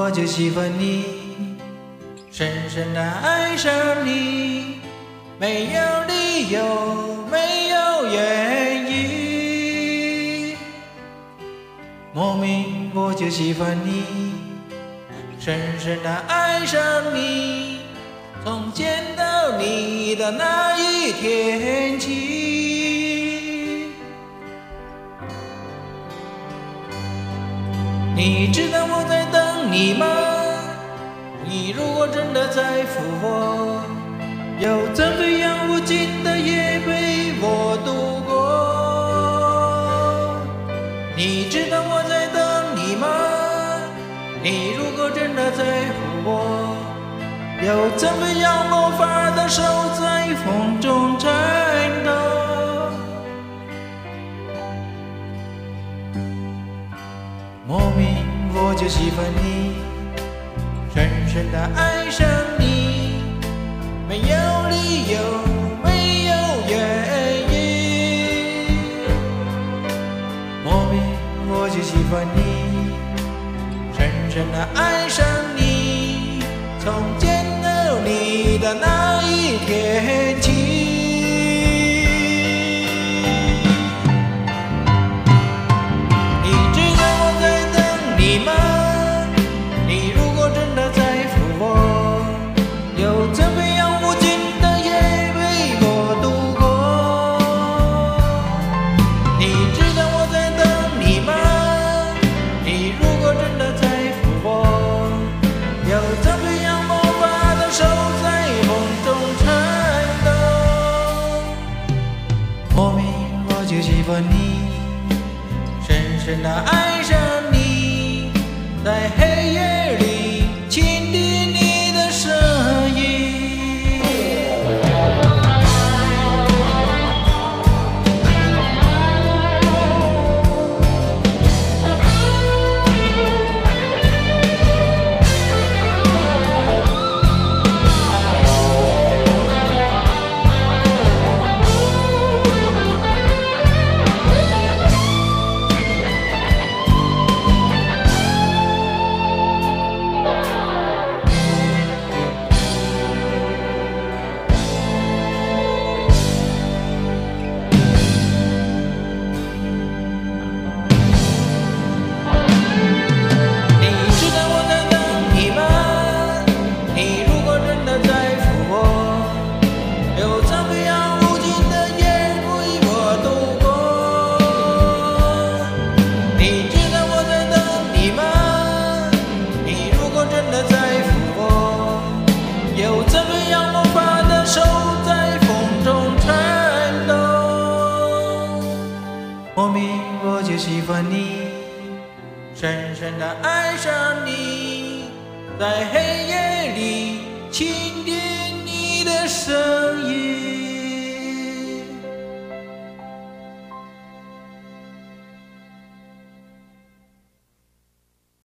我就喜欢你，深深地爱上你，没有理由，没有原因，莫名我就喜欢你，深深地爱上你，从见到你的那一天起。你知道我在等你吗？你如果真的在乎我，又怎飞扬无尽的夜陪我度过？你知道我在等你吗？你如果真的在乎我，又怎飞扬魔法的手在风中颤抖？莫名我就喜欢你，深深地爱上你，没有理由，没有原因，莫名我就喜欢你，深深地爱上你，从见到你的那一天起。就喜欢你，深深地爱上你，在黑夜里倾听你的声音。莫名我就喜欢你，深深地爱上你，在黑夜里倾听你的声音。